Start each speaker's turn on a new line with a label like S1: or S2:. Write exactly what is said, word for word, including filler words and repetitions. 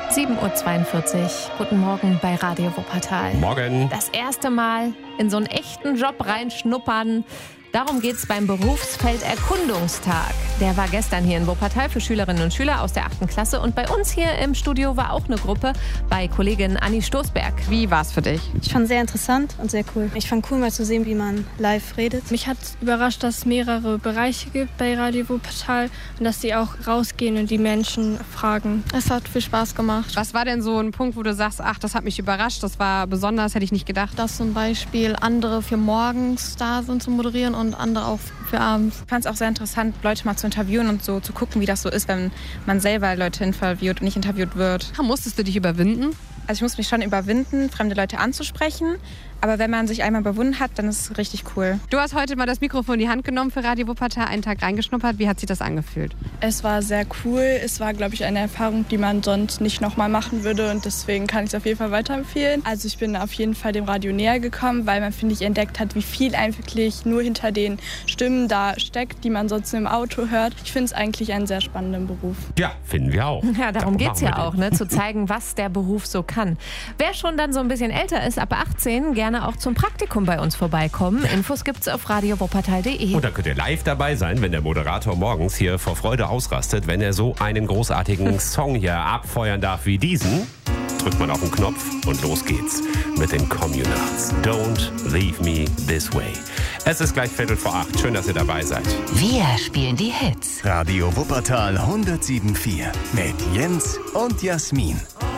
S1: sieben Uhr zweiundvierzig. Guten Morgen bei Radio Wuppertal.
S2: Morgen.
S1: Das erste Mal in so einen echten Job reinschnuppern. Darum geht's beim Berufsfelderkundungstag. Der war gestern hier in Wuppertal für Schülerinnen und Schüler aus der achten Klasse. Und bei uns hier im Studio war auch eine Gruppe bei Kollegin Anni Stoßberg. Wie war's für dich?
S3: Ich fand es sehr interessant und sehr cool. Ich fand cool, mal zu sehen, wie man live redet.
S4: Mich hat überrascht, dass es mehrere Bereiche gibt bei Radio Wuppertal und dass sie auch rausgehen und die Menschen fragen.
S5: Es hat viel Spaß gemacht.
S6: Was war denn so ein Punkt, wo du sagst, ach, das hat mich überrascht, das war besonders, hätte ich nicht gedacht?
S5: Dass zum Beispiel andere für morgens da sind zu moderieren und andere auch für abends.
S7: Ich fand es auch sehr interessant, Leute mal zu interviewen und so zu gucken, wie das so ist, wenn man selber Leute interviewt und nicht interviewt wird.
S6: Musstest du dich überwinden?
S7: Also ich muss mich schon überwinden, fremde Leute anzusprechen. Aber wenn man sich einmal überwunden hat, dann ist es richtig cool.
S6: Du hast heute mal das Mikrofon in die Hand genommen für Radio Wuppertal, einen Tag reingeschnuppert. Wie hat sich das angefühlt?
S4: Es war sehr cool. Es war, glaube ich, eine Erfahrung, die man sonst nicht nochmal machen würde. Und deswegen kann ich es auf jeden Fall weiterempfehlen. Also ich bin auf jeden Fall dem Radio näher gekommen, weil man, finde ich, entdeckt hat, wie viel eigentlich nur hinter den Stimmen da steckt, die man sonst im Auto hört. Ich finde es eigentlich einen sehr spannenden Beruf.
S2: Ja, finden wir auch.
S1: Ja, darum geht's ja auch, ne? Zu zeigen, was der Beruf so kann. Wer schon dann so ein bisschen älter ist, ab achtzehn, gerne auch zum Praktikum bei uns vorbeikommen. Infos gibt's auf radio wuppertal punkt de.
S2: Und da könnt ihr live dabei sein, wenn der Moderator morgens hier vor Freude ausrastet, wenn er so einen großartigen Song hier abfeuern darf wie diesen. Drückt man auf den Knopf und los geht's mit den Communards. Don't leave me this way. Es ist gleich Viertel vor acht. Schön, dass ihr dabei seid.
S8: Wir spielen die Hits.
S9: Radio Wuppertal hundertsieben Komma vier mit Jens und Jasmin.